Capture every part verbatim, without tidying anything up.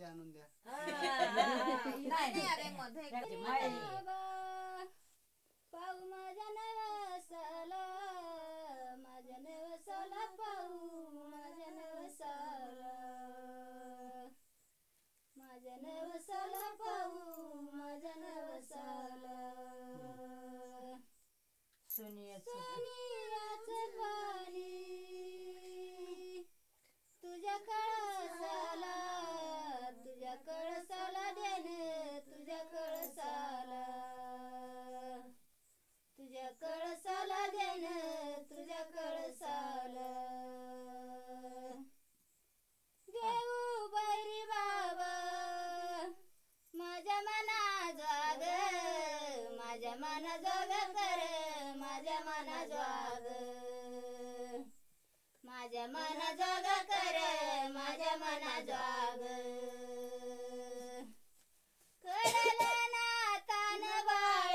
पैसे आणून द्या. पाऊ माझ्या नवसाला, माझ्या नवसाला पाऊ, माझ्या नवसाला, माझ्या नवसाला पाऊ, माझ्या नवसाला. सोनियाचं पाणी तुझ्या कळसाला, तुझ्या कळसाला देणे, तुझ्या कळसाला, तुझ्या कळसाला देणे, तुझ्या कळसाला. देऊ बैरी बाबा माझ्या मना जाग, माझ्या मना जाग कर, माझ्या मना जाग, माझ्या मना जाग कर, माझ्या मना जाग. करला ना तान बाळ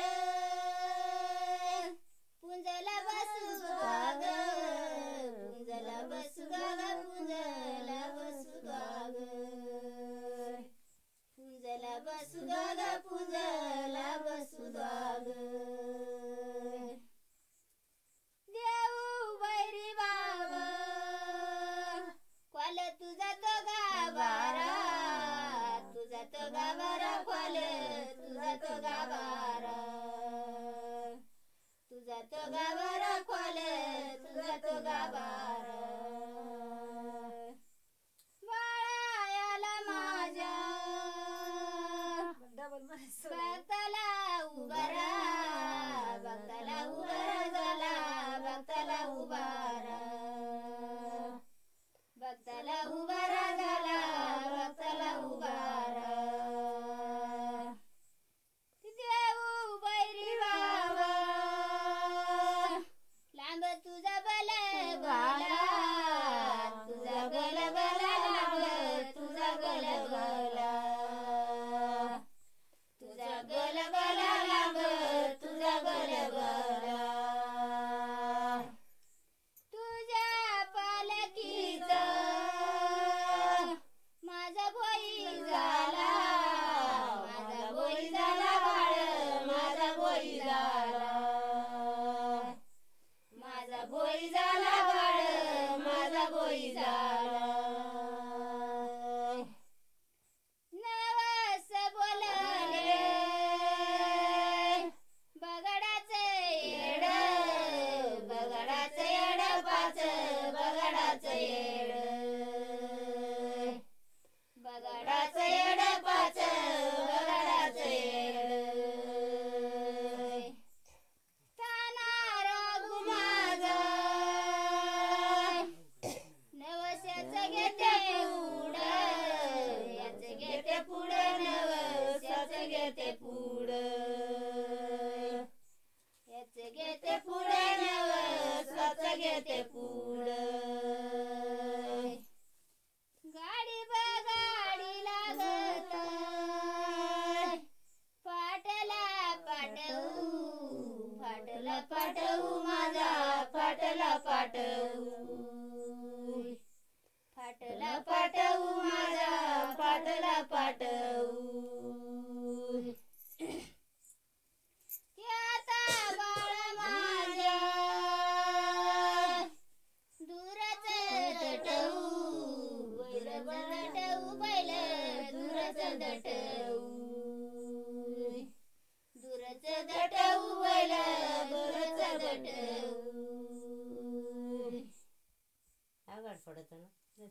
पुंजला बसू गाग, पुंजला बसू गाग, पुंजला बसू गाग, पुंजला बसू गाग, पुंजला बसू गाग. देऊ बैरी बाबा क्वाल तुझा तो गाभारा, तुझा तो गाभारा क्वाल, तुझा तो गाभारा, तुझा तो गाभारा क्वाल, तुझा तो गाभारा. बाळायाला माझ्या भक्ताला उभारा, भक्ताला उभारा झाला, भक्ताला उभारा, भक्ताला उभारा झाला, भक्ताला उभारा. देऊ बैरी बाबा लांब तुझा बल भाला, तुझा गल गला लांब, तुझा गल गला, तुझा गल गला लांब, तुझा गल गला. तुझ्या पालकीचा माझा भोई झाला, माझा भोई झाला बाळ, माझा भोई झाला, माझा भोई झाला बाळ, माझा भोई झाला. नवस बोलले बगडाचं येड, बगडाचं येड पाच, बगडाचं येड, बगडाचं येड पाच, बगडाचं येड. ताना रागू माझा नवस्याचं घेते उड, याचं घेते पुढं, नवस्याचं घेते पुढं, याचं घेते पुढं, नवस्याचं घेते पुढं. गाडी बगाडी लागत फाटला पाटवू, फाटला पाटवू माझा, फाटला पाटवू, फाटला पाटवू माझा, फाटला पाटवू. आता बाळ माझ्या दूरच दटवू, बैलच दटवू, बैल दूरच दटवू, दूरच दटवू, बैल दूरच दटवू. आवड पडत ना.